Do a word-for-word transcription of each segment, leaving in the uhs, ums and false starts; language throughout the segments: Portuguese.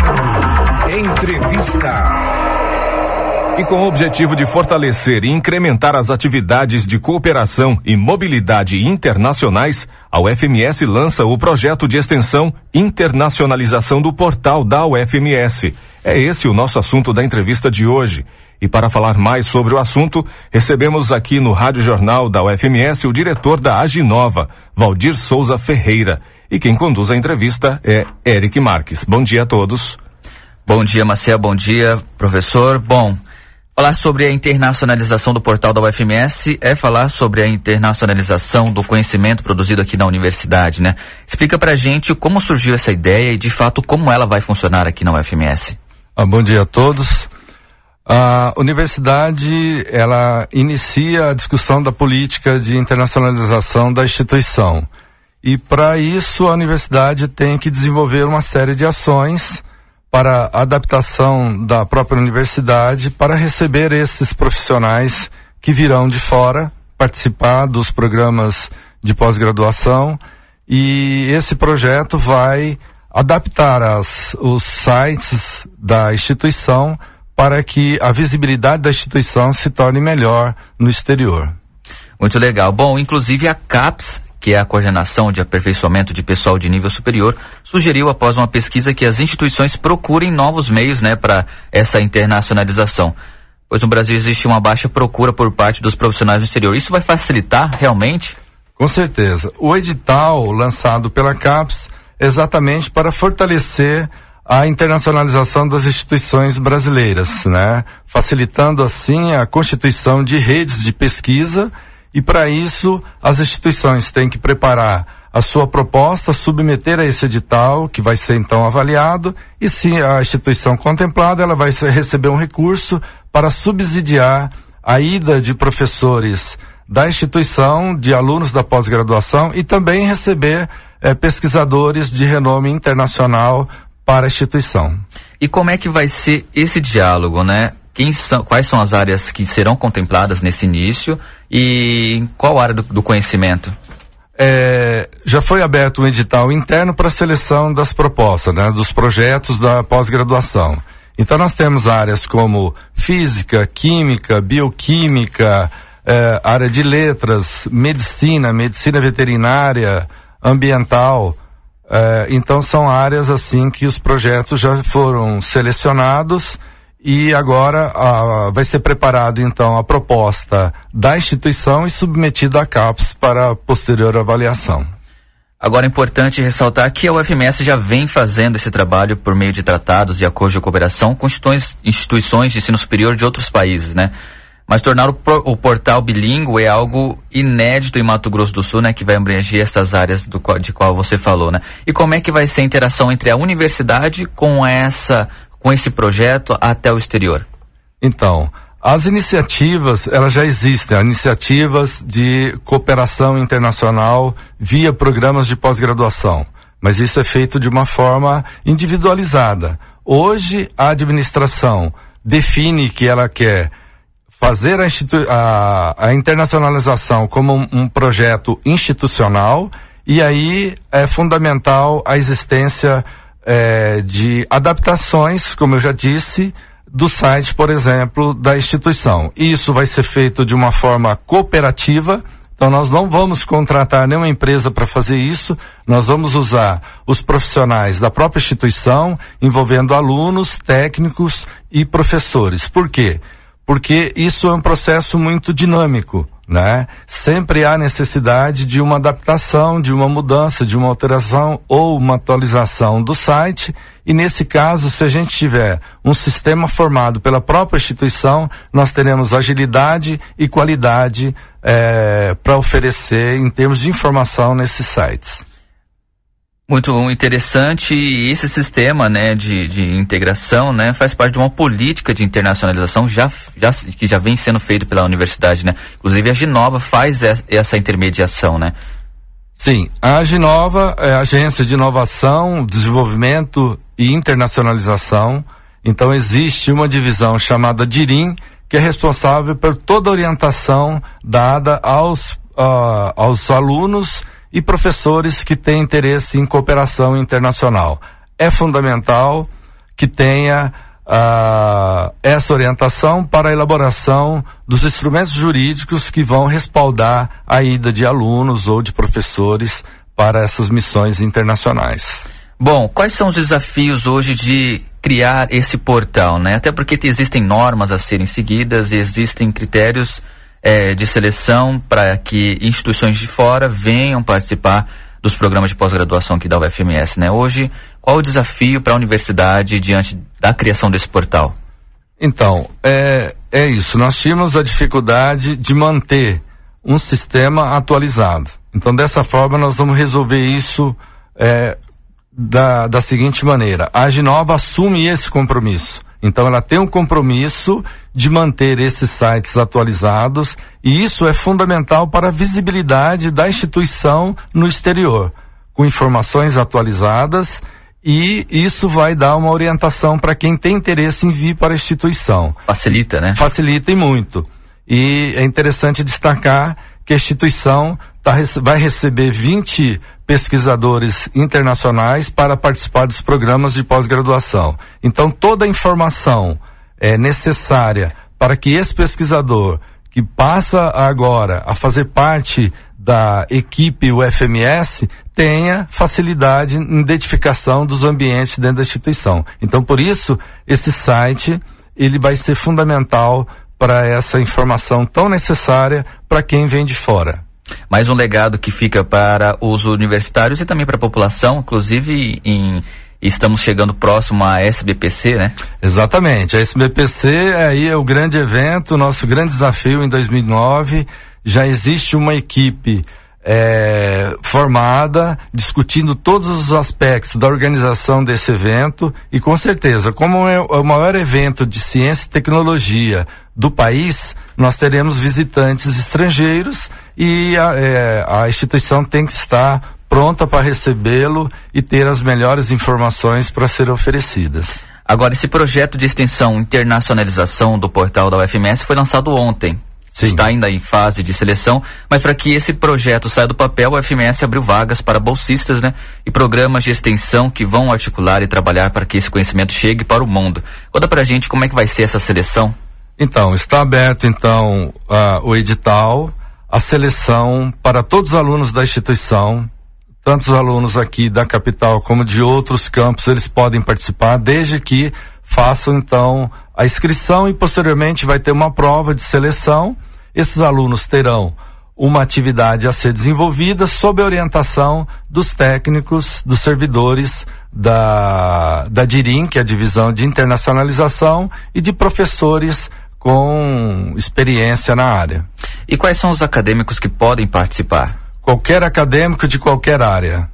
Entrevista. E com o objetivo de fortalecer e incrementar as atividades de cooperação e mobilidade internacionais, a U F M S lança o projeto de extensão Internacionalização do Portal da U F M S. É esse o nosso assunto da entrevista de hoje. E para falar mais sobre o assunto, recebemos aqui no Rádio Jornal da U F M S o diretor da Aginova, Valdir Souza Ferreira. E quem conduz a entrevista é Eric Marques. Bom dia a todos. Bom dia, Maciel. Bom dia, professor. Bom, falar sobre a internacionalização do portal da U F M S é falar sobre a internacionalização do conhecimento produzido aqui na universidade, né? Explica pra gente como surgiu essa ideia e, de fato, como ela vai funcionar aqui na U F M S. Ah, bom dia a todos. A universidade, ela inicia a discussão da política de internacionalização da instituição. E, para isso, a universidade tem que desenvolver uma série de ações para a adaptação da própria universidade para receber esses profissionais que virão de fora participar dos programas de pós-graduação, e esse projeto vai adaptar as, os sites da instituição para que a visibilidade da instituição se torne melhor no exterior. Muito legal. Bom, inclusive a CAPES, que é a Coordenação de Aperfeiçoamento de Pessoal de Nível Superior, sugeriu após uma pesquisa que as instituições procurem novos meios, né, para essa internacionalização, pois no Brasil existe uma baixa procura por parte dos profissionais do exterior. Isso vai facilitar realmente? Com certeza. O edital lançado pela CAPES é exatamente para fortalecer a internacionalização das instituições brasileiras, né, facilitando assim a constituição de redes de pesquisa. E para isso, as instituições têm que preparar a sua proposta, submeter a esse edital, que vai ser então avaliado, e se a instituição contemplada, ela vai receber um recurso para subsidiar a ida de professores da instituição, de alunos da pós-graduação, e também receber eh, pesquisadores de renome internacional para a instituição. E como é que vai ser esse diálogo, né? Quem são, quais são as áreas que serão contempladas nesse início e qual área do, do conhecimento? É, já foi aberto um edital interno para a seleção das propostas, né, dos projetos da pós-graduação. Então nós temos áreas como física, química, bioquímica, é, área de letras, medicina, medicina veterinária, ambiental. É, então são áreas assim que os projetos já foram selecionados. E agora ah, vai ser preparado então a proposta da instituição e submetida à CAPES para posterior avaliação. Agora é importante ressaltar que a U F M S já vem fazendo esse trabalho por meio de tratados e acordos de cooperação com instituições de ensino superior de outros países, né? Mas tornar o, o portal bilíngue é algo inédito em Mato Grosso do Sul, né? Que vai abranger essas áreas do, de qual você falou, né? E como é que vai ser a interação entre a universidade com essa... com esse projeto até o exterior? Então, as iniciativas, elas já existem, as iniciativas de cooperação internacional via programas de pós-graduação, mas isso é feito de uma forma individualizada. Hoje, a administração define que ela quer fazer a, institu- a, a internacionalização como um, um projeto institucional, e aí é fundamental a existência É, de adaptações, como eu já disse, do site, por exemplo, da instituição. Isso vai ser feito de uma forma cooperativa, então nós não vamos contratar nenhuma empresa para fazer isso, nós vamos usar os profissionais da própria instituição, envolvendo alunos, técnicos e professores. Por quê? Porque isso é um processo muito dinâmico, né? Sempre há necessidade de uma adaptação, de uma mudança, de uma alteração ou uma atualização do site, e nesse caso, se a gente tiver um sistema formado pela própria instituição, nós teremos agilidade e qualidade é, para oferecer em termos de informação nesses sites. Muito interessante, e esse sistema, né, de, de integração, né, faz parte de uma política de internacionalização já, já, que já vem sendo feito pela universidade, né? Inclusive a Aginova faz essa intermediação, né? Sim, a Aginova é a Agência de Inovação, Desenvolvimento e Internacionalização. Então existe uma divisão chamada DIRIM, que é responsável por toda a orientação dada aos, uh, aos alunos e professores que têm interesse em cooperação internacional. É fundamental que tenha uh, essa orientação para a elaboração dos instrumentos jurídicos que vão respaldar a ida de alunos ou de professores para essas missões internacionais. Bom, quais são os desafios hoje de criar esse portal, né? Até porque existem normas a serem seguidas e existem critérios é, de seleção para que instituições de fora venham participar dos programas de pós-graduação aqui da U F M S, né? Hoje, qual o desafio para a universidade diante da criação desse portal? Então, é, é isso. Nós tínhamos a dificuldade de manter um sistema atualizado. Então, dessa forma, nós vamos resolver isso é, Da, da seguinte maneira: a Aginova assume esse compromisso. Então ela tem um compromisso de manter esses sites atualizados, e isso é fundamental para a visibilidade da instituição no exterior, com informações atualizadas, e isso vai dar uma orientação para quem tem interesse em vir para a instituição. Facilita, né? Facilita e muito. E é interessante destacar que a instituição tá, vai receber vinte pesquisadores internacionais para participar dos programas de pós-graduação. Então, toda a informação é necessária para que esse pesquisador, que passa agora a fazer parte da equipe U F M S, tenha facilidade em identificação dos ambientes dentro da instituição. Então, por isso, esse site ele vai ser fundamental para essa informação tão necessária para quem vem de fora. Mais um legado que fica para os universitários e também para a população, inclusive em, estamos chegando próximo à S B P C, né? Exatamente, a S B P C aí é o grande evento, nosso grande desafio em dois mil e nove. Já existe uma equipe é, formada, discutindo todos os aspectos da organização desse evento, e com certeza, como é o maior evento de ciência e tecnologia do país, nós teremos visitantes estrangeiros, e a, é, a instituição tem que estar pronta para recebê-lo e ter as melhores informações para serem oferecidas. Agora, esse projeto de extensão internacionalização do portal da U F M S foi lançado ontem. Sim. Está ainda em fase de seleção, mas para que esse projeto saia do papel, a U F M S abriu vagas para bolsistas, né? E programas de extensão que vão articular e trabalhar para que esse conhecimento chegue para o mundo. Conta pra gente como é que vai ser essa seleção. Então, está aberto então uh, o edital, a seleção para todos os alunos da instituição, tanto os alunos aqui da capital como de outros campos, eles podem participar, desde que façam então a inscrição, e posteriormente vai ter uma prova de seleção. Esses alunos terão uma atividade a ser desenvolvida sob a orientação dos técnicos, dos servidores da, da DIRIM, que é a Divisão de Internacionalização, e de professores com experiência na área. E quais são os acadêmicos que podem participar? Qualquer acadêmico de qualquer área.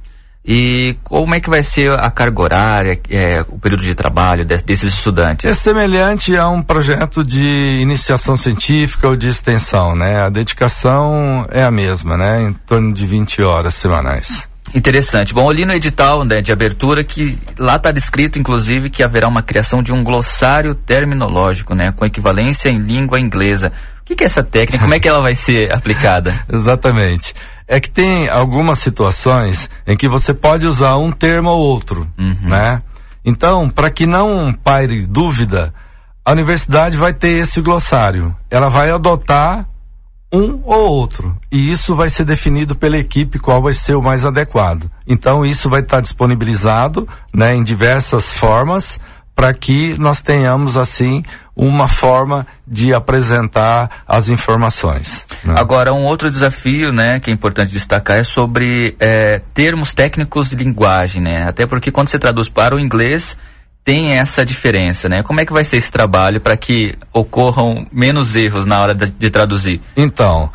E como é que vai ser a carga horária, é, o período de trabalho de, desses estudantes? É semelhante a um projeto de iniciação científica ou de extensão, né? A dedicação é a mesma, né? Em torno de vinte horas semanais. Interessante. Bom, eu li no edital, né, de abertura que lá está descrito, inclusive, que haverá uma criação de um glossário terminológico, né? Com equivalência em língua inglesa. O que, que é essa técnica? Como é que ela vai ser aplicada? Exatamente. É que tem algumas situações em que você pode usar um termo ou outro, uhum. né? Então, para que não paire dúvida, a universidade vai ter esse glossário. Ela vai adotar um ou outro, e isso vai ser definido pela equipe qual vai ser o mais adequado. Então, isso vai estar disponibilizado, né, em diversas formas, para que nós tenhamos, assim, uma forma de apresentar as informações, né? Agora, um outro desafio, né, que é importante destacar é sobre é, termos técnicos de linguagem, né? Até porque quando você traduz para o inglês, tem essa diferença, né? Como é que vai ser esse trabalho para que ocorram menos erros na hora de, de traduzir? Então,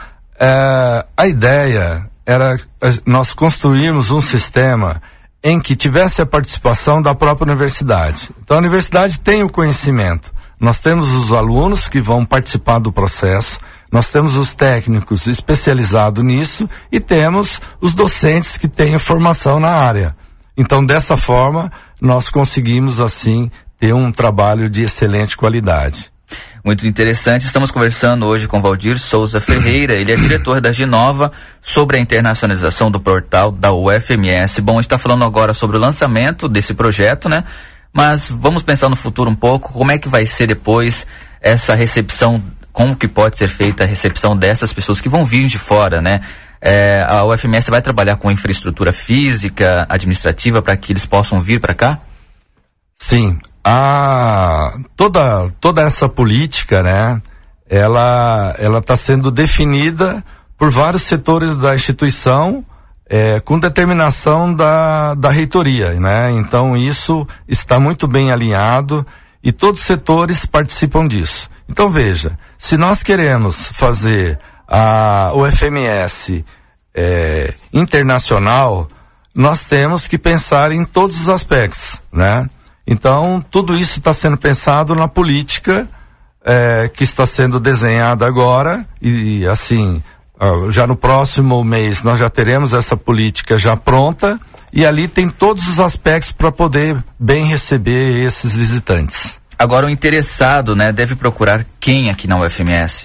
é, a ideia era nós construirmos um sistema em que tivesse a participação da própria universidade. Então, a universidade tem o conhecimento. Nós temos os alunos que vão participar do processo, nós temos os técnicos especializados nisso e temos os docentes que têm formação na área. Então, dessa forma, nós conseguimos, assim, ter um trabalho de excelente qualidade. Muito interessante. Estamos conversando hoje com Valdir Souza Ferreira, ele é diretor da Aginova, sobre a internacionalização do portal da U F M S. Bom, a gente está falando agora sobre o lançamento desse projeto, né? Mas vamos pensar no futuro um pouco, como é que vai ser depois essa recepção, como que pode ser feita a recepção dessas pessoas que vão vir de fora, né? É, a U F M S vai trabalhar com infraestrutura física, administrativa, para que eles possam vir para cá? Sim, a, toda, toda essa política, né, ela ela está sendo definida por vários setores da instituição, é, com determinação da, da reitoria, né? Então isso está muito bem alinhado e todos os setores participam disso. Então veja, se nós queremos fazer a U F M S é, internacional, nós temos que pensar em todos os aspectos, né? Então tudo isso está sendo pensado na política é, que está sendo desenhada agora e assim, já no próximo mês nós já teremos essa política já pronta e ali tem todos os aspectos para poder bem receber esses visitantes. Agora o interessado, né, deve procurar quem aqui na U F M S?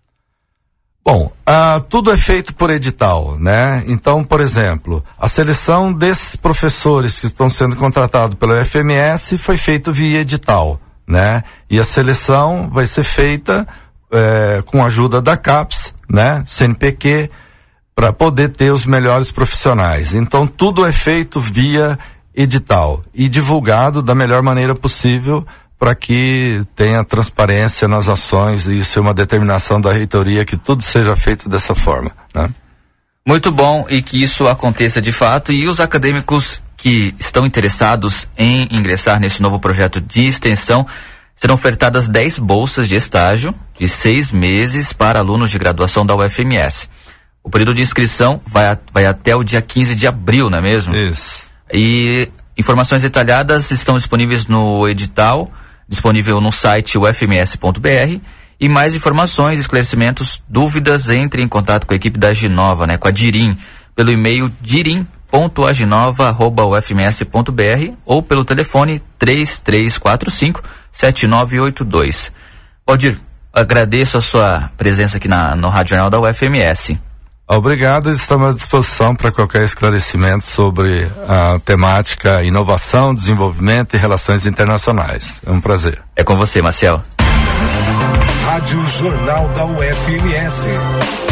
Bom, ah, tudo é feito por edital, né? Então, por exemplo, a seleção desses professores que estão sendo contratados pela U F M S foi feita via edital, né? E a seleção vai ser feita é, com a ajuda da CAPES, né? C N P Q, para poder ter os melhores profissionais. Então, tudo é feito via edital e divulgado da melhor maneira possível para que tenha transparência nas ações, e isso é uma determinação da reitoria que tudo seja feito dessa forma, né? Muito bom, e que isso aconteça de fato, e os acadêmicos que estão interessados em ingressar nesse novo projeto de extensão, serão ofertadas dez bolsas de estágio de seis meses para alunos de graduação da U F M S. O período de inscrição vai, a, vai até o dia quinze de abril, não é mesmo? Isso. E informações detalhadas estão disponíveis no edital, disponível no site u f m s ponto b r, e mais informações, esclarecimentos, dúvidas, entre em contato com a equipe da Aginova, né, com a Dirim, pelo e-mail dirim ponto aginova arroba u f m s ponto b r ou pelo telefone três três quatro cinco sete nove oito dois. Valdir, agradeço a sua presença aqui na, no Rádio Jornal da U F M S. Obrigado, estamos à disposição para qualquer esclarecimento sobre a temática inovação, desenvolvimento e relações internacionais. É um prazer. É com você, Marcel. Rádio Jornal da U F M S.